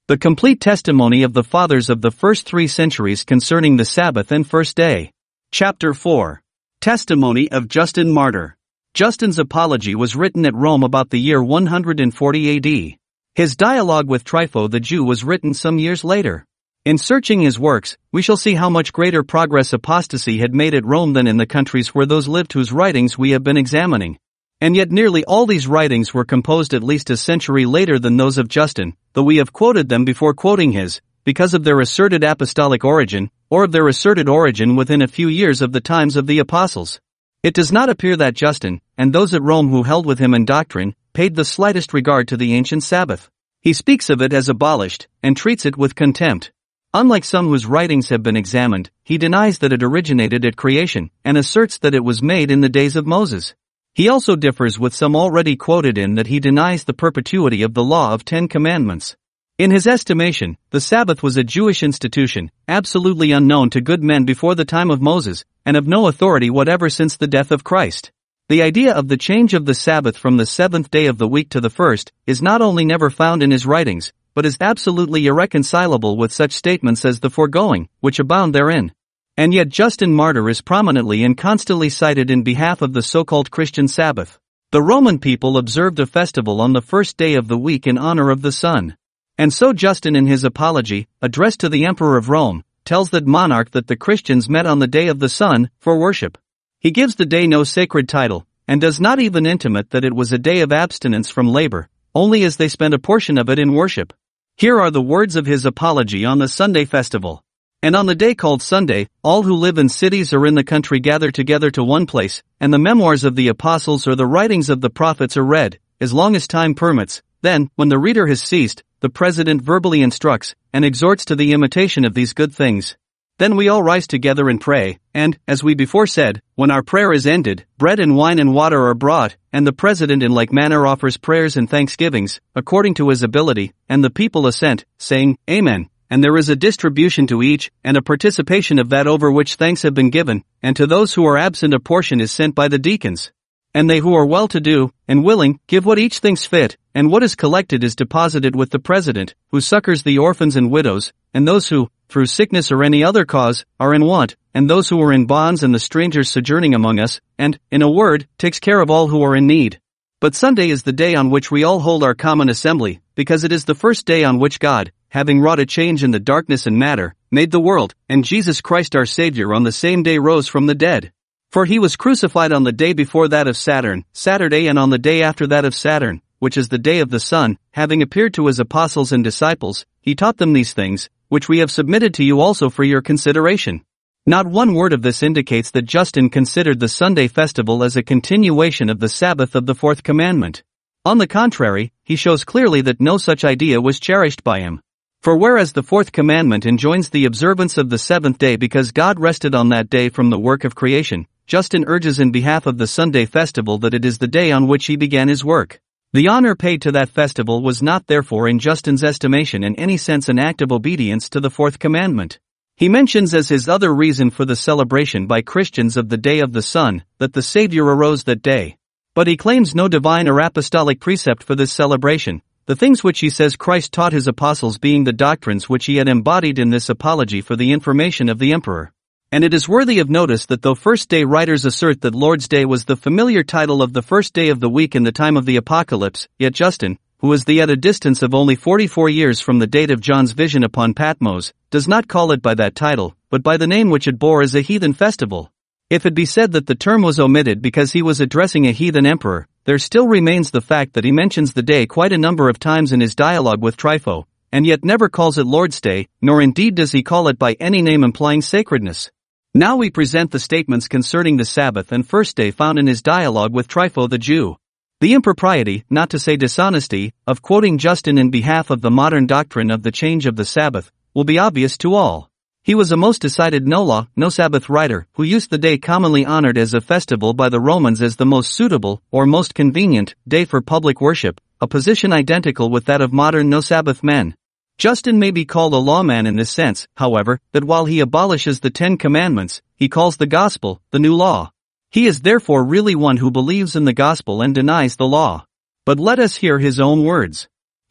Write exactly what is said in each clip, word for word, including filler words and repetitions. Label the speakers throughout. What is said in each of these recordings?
Speaker 1: The complete testimony of the fathers of the first three centuries concerning the Sabbath and first day. Chapter four. Testimony of Justin Martyr. Justin's apology was written at Rome about the year one hundred forty A D. His dialogue with Trypho the Jew was written some years later. In searching his works, we shall see how much greater progress apostasy had made at Rome than in the countries where those lived whose writings we have been examining. And yet nearly all these writings were composed at least a century later than those of Justin, though we have quoted them before quoting his, because of their asserted apostolic origin, or of their asserted origin within a few years of the times of the apostles. It does not appear that Justin, and those at Rome who held with him in doctrine, paid the slightest regard to the ancient Sabbath. He speaks of it as abolished, and treats it with contempt. Unlike some whose writings have been examined, he denies that it originated at creation, and asserts that it was made in the days of Moses. He also differs with some already quoted in that he denies the perpetuity of the law of Ten Commandments. In his estimation, the Sabbath was a Jewish institution, absolutely unknown to good men before the time of Moses, and of no authority whatever since the death of Christ. The idea of the change of the Sabbath from the seventh day of the week to the first is not only never found in his writings, but is absolutely irreconcilable with such statements as the foregoing, which abound therein. And yet Justin Martyr is prominently and constantly cited in behalf of the so-called Christian Sabbath. The Roman people observed a festival on the first day of the week in honor of the sun. And so Justin in his apology, addressed to the Emperor of Rome, tells that monarch that the Christians met on the day of the sun, for worship. He gives the day no sacred title, and does not even intimate that it was a day of abstinence from labor, only as they spent a portion of it in worship. Here are the words of his apology on the Sunday festival. And on the day called Sunday, all who live in cities or in the country gather together to one place, and the memoirs of the apostles or the writings of the prophets are read, as long as time permits. Then, when the reader has ceased, the president verbally instructs, and exhorts to the imitation of these good things. Then we all rise together and pray, and, as we before said, when our prayer is ended, bread and wine and water are brought, and the president in like manner offers prayers and thanksgivings, according to his ability, and the people assent, saying, Amen. And there is a distribution to each, and a participation of that over which thanks have been given, and to those who are absent a portion is sent by the deacons. And they who are well-to-do, and willing, give what each thinks fit, and what is collected is deposited with the president, who succors the orphans and widows, and those who, through sickness or any other cause, are in want, and those who are in bonds and the strangers sojourning among us, and, in a word, takes care of all who are in need. But Sunday is the day on which we all hold our common assembly, because it is the first day on which God, having wrought a change in the darkness and matter, made the world, and Jesus Christ our Savior on the same day rose from the dead. For he was crucified on the day before that of Saturn, Saturday, and on the day after that of Saturn, which is the day of the sun, having appeared to his apostles and disciples, he taught them these things, which we have submitted to you also for your consideration. Not one word of this indicates that Justin considered the Sunday festival as a continuation of the Sabbath of the fourth commandment. On the contrary, he shows clearly that no such idea was cherished by him. For whereas the fourth commandment enjoins the observance of the seventh day because God rested on that day from the work of creation, Justin urges in behalf of the Sunday festival that it is the day on which he began his work. The honor paid to that festival was not therefore in Justin's estimation in any sense an act of obedience to the fourth commandment. He mentions as his other reason for the celebration by Christians of the day of the sun, that the Savior arose that day. But he claims no divine or apostolic precept for this celebration, the things which he says Christ taught his apostles being the doctrines which he had embodied in this apology for the information of the emperor. And it is worthy of notice that though first-day writers assert that Lord's Day was the familiar title of the first day of the week in the time of the Apocalypse, yet Justin, who is the at a distance of only forty-four years from the date of John's vision upon Patmos, does not call it by that title, but by the name which it bore as a heathen festival. If it be said that the term was omitted because he was addressing a heathen emperor, there still remains the fact that he mentions the day quite a number of times in his dialogue with Trypho, and yet never calls it Lord's Day, nor indeed does he call it by any name implying sacredness. Now we present the statements concerning the Sabbath and first day found in his dialogue with Trypho the Jew. The impropriety, not to say dishonesty, of quoting Justin in behalf of the modern doctrine of the change of the Sabbath, will be obvious to all. He was a most decided no-law, no-Sabbath writer, who used the day commonly honored as a festival by the Romans as the most suitable, or most convenient, day for public worship, a position identical with that of modern no-Sabbath men. Justin may be called a lawman in this sense, however, that while he abolishes the Ten Commandments, he calls the gospel the new law. He is therefore really one who believes in the gospel and denies the law. But let us hear his own words.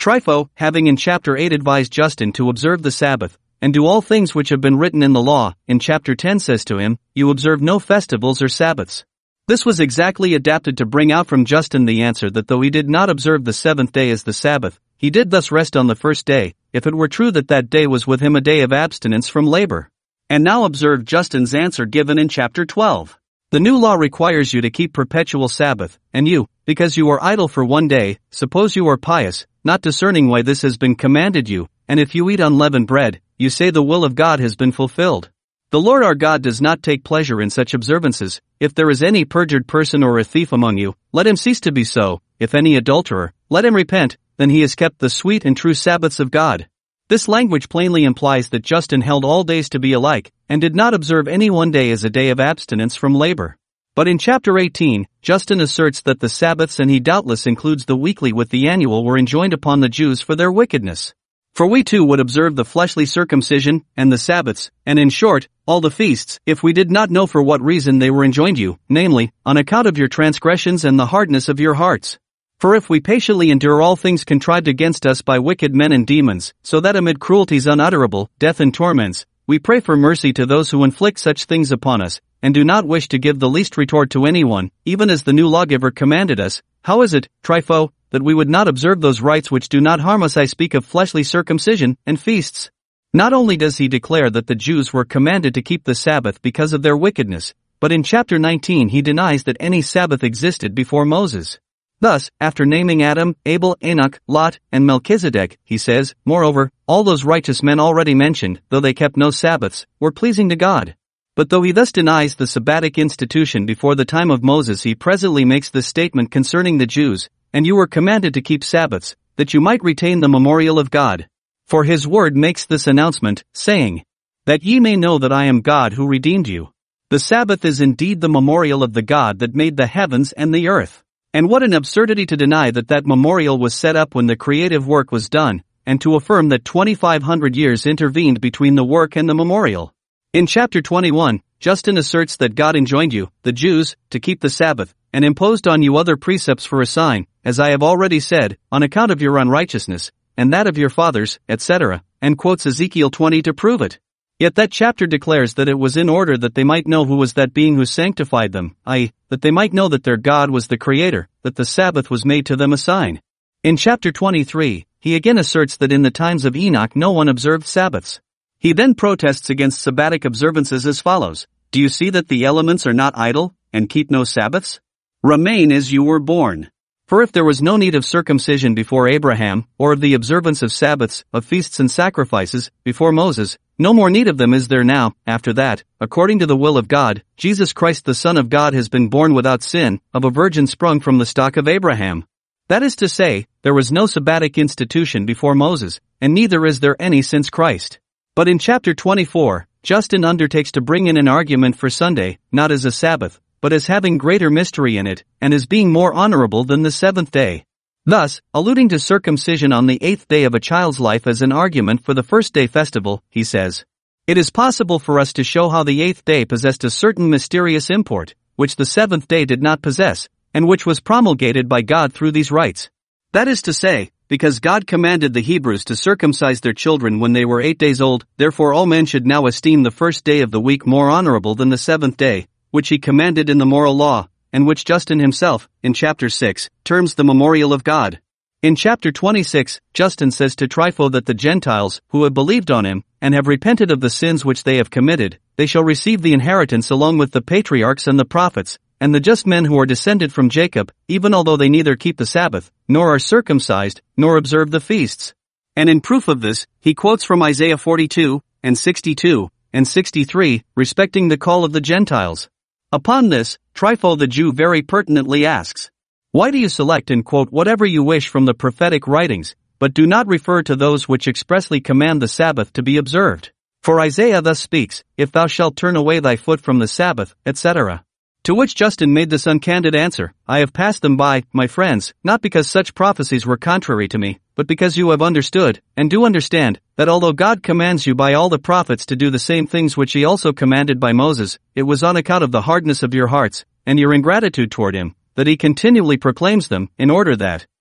Speaker 1: Trypho, having in chapter eight advised Justin to observe the Sabbath, and do all things which have been written in the law, in chapter ten says to him, you observe no festivals or Sabbaths. This was exactly adapted to bring out from Justin the answer that though he did not observe the seventh day as the Sabbath, he did thus rest on the first day, if it were true that that day was with him a day of abstinence from labor. And now observe Justin's answer given in chapter twelve. The new law requires you to keep perpetual Sabbath, and you, because you are idle for one day, suppose you are pious, not discerning why this has been commanded you, and if you eat unleavened bread, you say the will of God has been fulfilled. The Lord our God does not take pleasure in such observances. If there is any perjured person or a thief among you, let him cease to be so. If any adulterer, let him repent, then he has kept the sweet and true Sabbaths of God. This language plainly implies that Justin held all days to be alike, and did not observe any one day as a day of abstinence from labor. But in chapter eighteen, Justin asserts that the Sabbaths, and he doubtless includes the weekly with the annual, were enjoined upon the Jews for their wickedness. For we too would observe the fleshly circumcision, and the Sabbaths, and in short, all the feasts, if we did not know for what reason they were enjoined you, namely, on account of your transgressions and the hardness of your hearts. For if we patiently endure all things contrived against us by wicked men and demons, so that amid cruelties unutterable, death and torments, we pray for mercy to those who inflict such things upon us, and do not wish to give the least retort to anyone, even as the new lawgiver commanded us, how is it, Trypho, that we would not observe those rites which do not harm us? I speak of fleshly circumcision and feasts. Not only does he declare that the Jews were commanded to keep the Sabbath because of their wickedness, but in chapter nineteen he denies that any Sabbath existed before Moses. Thus, after naming Adam, Abel, Enoch, Lot, and Melchizedek, he says, moreover, all those righteous men already mentioned, though they kept no Sabbaths, were pleasing to God. But though he thus denies the Sabbatic institution before the time of Moses, he presently makes this statement concerning the Jews, and you were commanded to keep Sabbaths, that you might retain the memorial of God. For his word makes this announcement, saying, that ye may know that I am God who redeemed you. The Sabbath is indeed the memorial of the God that made the heavens and the earth. And what an absurdity to deny that that memorial was set up when the creative work was done, and to affirm that twenty-five hundred years intervened between the work and the memorial. In chapter twenty-one, Justin asserts that God enjoined you, the Jews, to keep the Sabbath, and imposed on you other precepts for a sign, as I have already said, on account of your unrighteousness, and that of your fathers, et cetera, and quotes Ezekiel twenty to prove it. Yet that chapter declares that it was in order that they might know who was that being who sanctified them, that is, that they might know that their God was the Creator, that the Sabbath was made to them a sign. In chapter twenty-three, he again asserts that in the times of Enoch no one observed Sabbaths. He then protests against Sabbatic observances as follows: do you see that the elements are not idle, and keep no Sabbaths? Remain as you were born. For if there was no need of circumcision before Abraham, or of the observance of Sabbaths, of feasts and sacrifices, before Moses, no more need of them is there now. After that, according to the will of God, Jesus Christ the Son of God has been born without sin, of a virgin sprung from the stock of Abraham. That is to say, there was no Sabbatic institution before Moses, and neither is there any since Christ. But in chapter twenty-four, Justin undertakes to bring in an argument for Sunday, not as a Sabbath, but as having greater mystery in it, and as being more honorable than the seventh day. Thus, alluding to circumcision on the eighth day of a child's life as an argument for the first day festival, he says, it is possible for us to show how the eighth day possessed a certain mysterious import, which the seventh day did not possess, and which was promulgated by God through these rites. That is to say, because God commanded the Hebrews to circumcise their children when they were eight days old, therefore all men should now esteem the first day of the week more honorable than the seventh day, which he commanded in the moral law, and which Justin himself, in chapter six, terms the memorial of God. In chapter twenty-six, Justin says to Trypho that the Gentiles, who have believed on him, and have repented of the sins which they have committed, they shall receive the inheritance along with the patriarchs and the prophets, and the just men who are descended from Jacob, even although they neither keep the Sabbath, nor are circumcised, nor observe the feasts. And in proof of this, he quotes from Isaiah forty-two, and sixty-two, and sixty-three, respecting the call of the Gentiles. Upon this, Trypho the Jew very pertinently asks, why do you select and quote whatever you wish from the prophetic writings, but do not refer to those which expressly command the Sabbath to be observed? For Isaiah thus speaks, if thou shalt turn away thy foot from the Sabbath, et cetera. To which Justin made this uncandid answer, I have passed them by, my friends, not because such prophecies were contrary to me, but because you have understood, and do understand, that although God commands you by all the prophets to do the same things which he also commanded by Moses, it was on account of the hardness of your hearts, and your ingratitude toward him, that he continually proclaims them, in order that,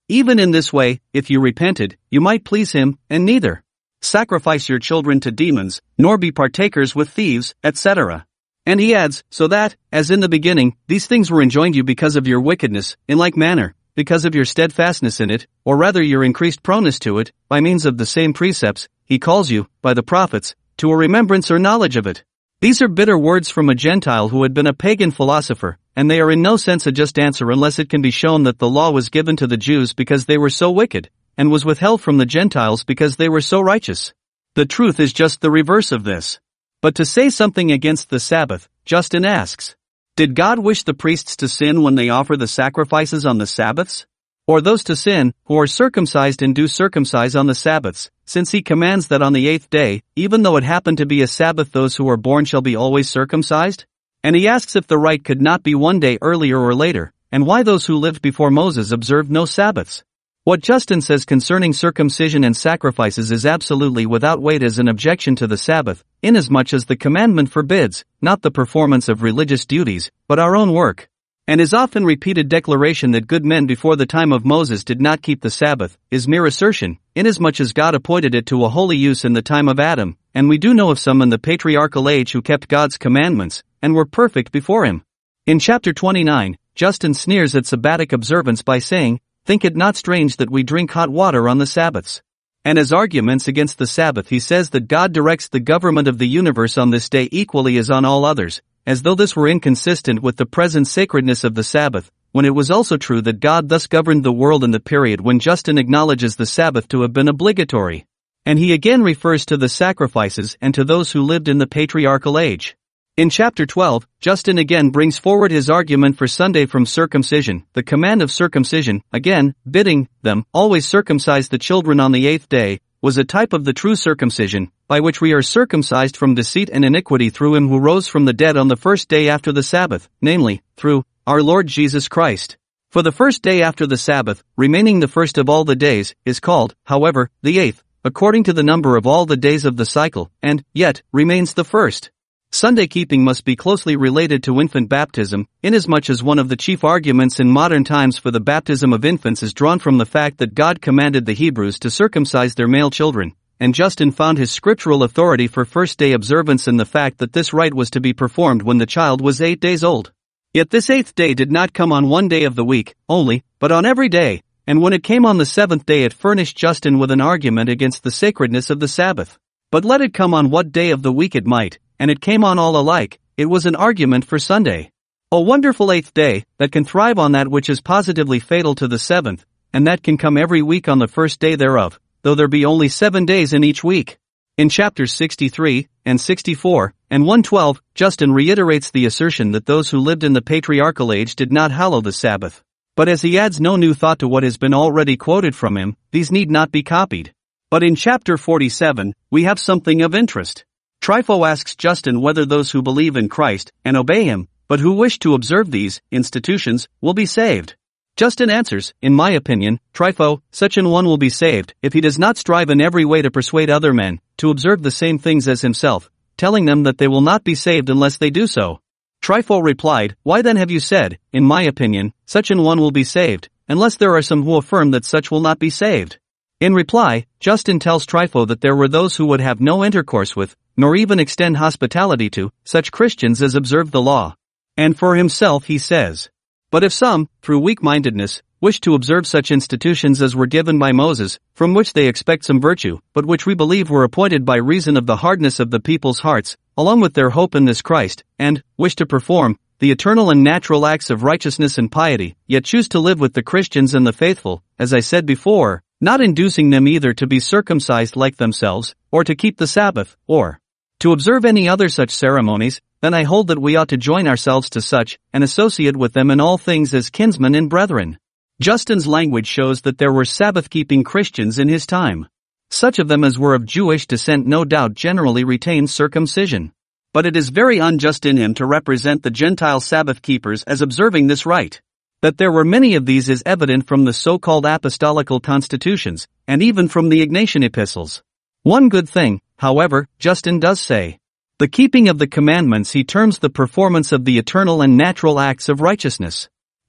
Speaker 1: Even in this way, if you repented, you might please him, and neither sacrifice your children to demons, nor be partakers with thieves, et cetera. And he adds, so that, as in the beginning, these things were enjoined you because of your wickedness, in like manner, because of your steadfastness in it, or rather your increased proneness to it, by means of the same precepts, he calls you, by the prophets, to a remembrance or knowledge of it. These are bitter words from a Gentile who had been a pagan philosopher, and they are in no sense a just answer unless it can be shown that the law was given to the Jews because they were so wicked, and was withheld from the Gentiles because they were so righteous. The truth is just the reverse of this. But to say something against the Sabbath, Justin asks, did God wish the priests to sin when they offer the sacrifices on the Sabbaths? Or those to sin, who are circumcised and do circumcise on the Sabbaths, since he commands that on the eighth day, even though it happen to be a Sabbath, those who are born shall be always circumcised? And he asks if the rite could not be one day earlier or later, and why those who lived before Moses observed no Sabbaths. What Justin says concerning circumcision and sacrifices is absolutely without weight as an objection to the Sabbath, inasmuch as the commandment forbids, not the performance of religious duties, but our own work. And his often repeated declaration that good men before the time of Moses did not keep the Sabbath, is mere assertion, inasmuch as God appointed it to a holy use in the time of Adam, and we do know of some in the patriarchal age who kept God's commandments, and were perfect before him. In chapter twenty-nine, Justin sneers at Sabbatic observance by saying, think it not strange that we drink hot water on the Sabbaths. And as arguments against the Sabbath he says that God directs the government of the universe on this day equally as on all others, as though this were inconsistent with the present sacredness of the Sabbath, when it was also true that God thus governed the world in the period when Justin acknowledges the Sabbath to have been obligatory. And he again refers to the sacrifices and to those who lived in the patriarchal age. In chapter twelve, Justin again brings forward his argument for Sunday from circumcision, the command of circumcision, again, bidding them always circumcise the children on the eighth day, was a type of the true circumcision, by which we are circumcised from deceit and iniquity through him who rose from the dead on the first day after the Sabbath, namely, through our Lord Jesus Christ. For the first day after the Sabbath, remaining the first of all the days, is called, however, the eighth, according to the number of all the days of the cycle, and, yet, remains the first. Sunday keeping must be closely related to infant baptism, inasmuch as one of the chief arguments in modern times for the baptism of infants is drawn from the fact that God commanded the Hebrews to circumcise their male children, and Justin found his scriptural authority for first-day observance in the fact that this rite was to be performed when the child was eight days old. Yet this eighth day did not come on one day of the week, only, but on every day, and when it came on the seventh day it furnished Justin with an argument against the sacredness of the Sabbath. But let it come on what day of the week it might, and it came on all alike, it was an argument for Sunday. A wonderful eighth day, that can thrive on that which is positively fatal to the seventh, and that can come every week on the first day thereof, though there be only seven days in each week. In chapters sixty-three and sixty-four and one twelve, Justin reiterates the assertion that those who lived in the patriarchal age did not hallow the Sabbath. But as he adds no new thought to what has been already quoted from him, these need not be copied. But in chapter forty-seven, we have something of interest. Trypho asks Justin whether those who believe in Christ and obey him, but who wish to observe these institutions, will be saved. Justin answers, in my opinion, Trypho, such an one will be saved if he does not strive in every way to persuade other men to observe the same things as himself, telling them that they will not be saved unless they do so. Trypho replied, why then have you said, in my opinion, such an one will be saved, unless there are some who affirm that such will not be saved? In reply, Justin tells Trypho that there were those who would have no intercourse with, nor even extend hospitality to, such Christians as observe the law. And for himself he says, but if some, through weak-mindedness, wish to observe such institutions as were given by Moses, from which they expect some virtue, but which we believe were appointed by reason of the hardness of the people's hearts, along with their hope in this Christ, and, wish to perform, the eternal and natural acts of righteousness and piety, yet choose to live with the Christians and the faithful, as I said before, not inducing them either to be circumcised like themselves, or to keep the Sabbath, or to observe any other such ceremonies, then I hold that we ought to join ourselves to such, and associate with them in all things as kinsmen and brethren. Justin's language shows that there were Sabbath-keeping Christians in his time. Such of them as were of Jewish descent no doubt generally retained circumcision. But it is very unjust in him to represent the Gentile Sabbath-keepers as observing this rite. That there were many of these is evident from the so-called apostolical constitutions, and even from the Ignatian epistles. One good thing, however, Justin does say. The keeping of the commandments he terms the performance of the eternal and natural acts of righteousness.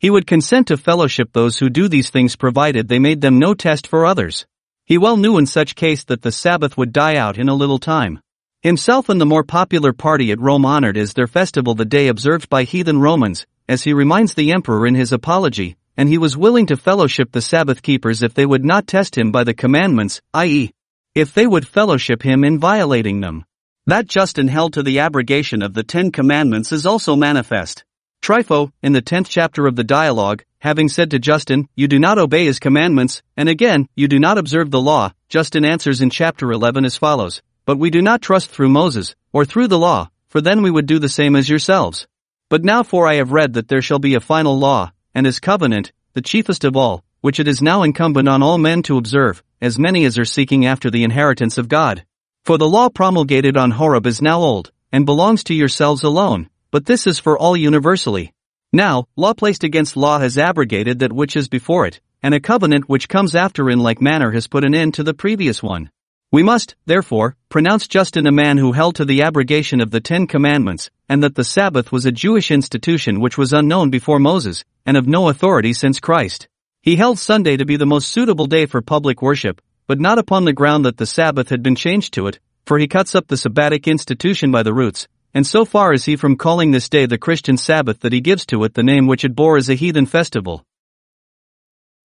Speaker 1: He would consent to fellowship those who do these things provided they made them no test for others. He well knew in such case that the Sabbath would die out in a little time. Himself and the more popular party at Rome honored as their festival the day observed by heathen Romans, as he reminds the emperor in his apology, and he was willing to fellowship the Sabbath keepers if they would not test him by the commandments, that is, if they would fellowship him in violating them. That Justin held to the abrogation of the Ten Commandments is also manifest. Trypho, in the tenth chapter of the Dialogue, having said to Justin, "You do not obey his commandments," and again, "You do not observe the law," Justin answers in chapter eleven as follows, "But we do not trust through Moses, or through the law, for then we would do the same as yourselves. But now for I have read that there shall be a final law, and his covenant, the chiefest of all, which it is now incumbent on all men to observe, as many as are seeking after the inheritance of God. For the law promulgated on Horeb is now old, and belongs to yourselves alone, but this is for all universally. Now, law placed against law has abrogated that which is before it, and a covenant which comes after in like manner has put an end to the previous one. We must, therefore, pronounce Justin a man who held to the abrogation of the Ten Commandments, and that the Sabbath was a Jewish institution which was unknown before Moses, and of no authority since Christ. He held Sunday to be the most suitable day for public worship, but not upon the ground that the Sabbath had been changed to it, for he cuts up the Sabbatic institution by the roots, and so far is he from calling this day the Christian Sabbath that he gives to it the name which it bore as a heathen festival.